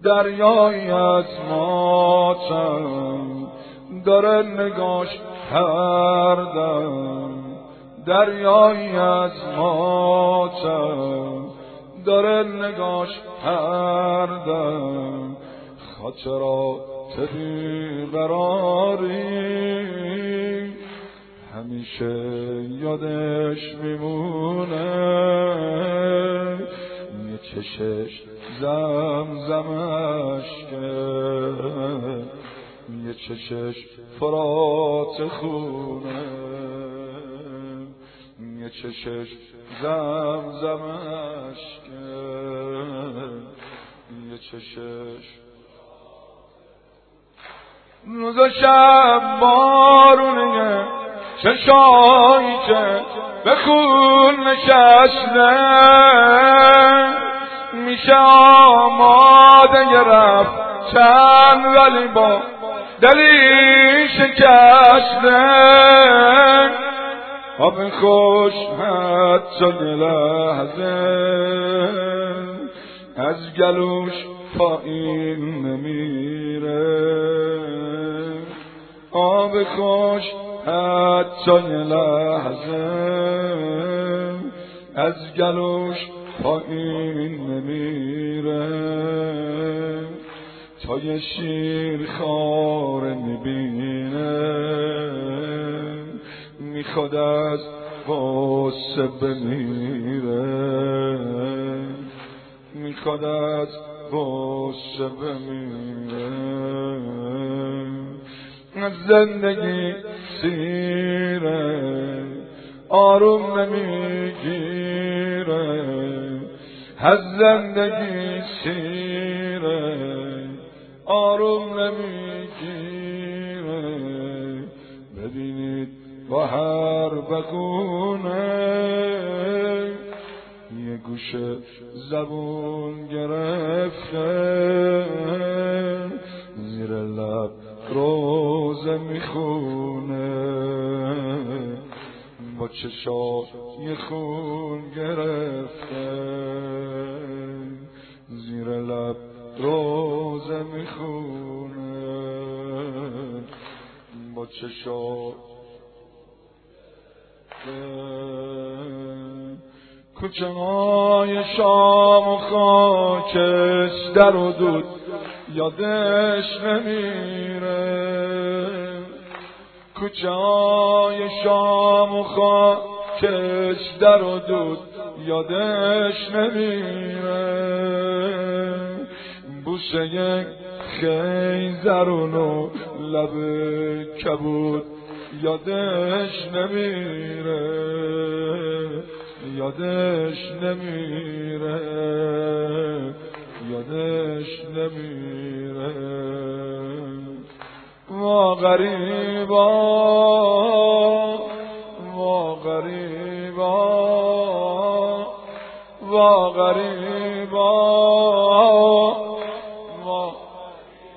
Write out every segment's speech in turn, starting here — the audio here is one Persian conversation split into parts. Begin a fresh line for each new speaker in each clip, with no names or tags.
دریایی از ماتم داره نگاش کردم، دریایی از ماتم داره نگاش کردم، خاطرات بیقراری همیشه یادش میمونه، یه چشش زمزمش که یه چشش فرات خونه، یه چشش زمزمش که یه چشش روز و شب بارونه، چشایی که به خون نشسته میشه آماده رفتن ولی با دلی شکسته، آب خوش حتی یه لحظه از گلوش پایین نمیره، آب خوش حتی یه لحظه از گلوش پایین نمیره، تا یه شیر خاره میبینه میخواد از غصه بمیره، میخواد از غصه بمیره، از زندگی سیره آروم نمیگیره، از زندگی سیره آروم نمیگیره، ببینید با هر بگونه یه گوشه زبون گرفته، زیر لب روزه میخونه، با چشای خون گرفته، زیر لب روزه میخونه، با چشای کوچه های شام و خاکستر و دود یادش نمیره، کوچه های شام و خاکستر و دود یادش نمیره، بوسه یک خیزرون و لب کبود یادش نمیره، یادش نمیره، یادش نمیره. وا غریبا وا غریبا وا غریبا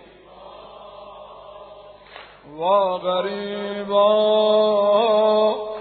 وا غریبا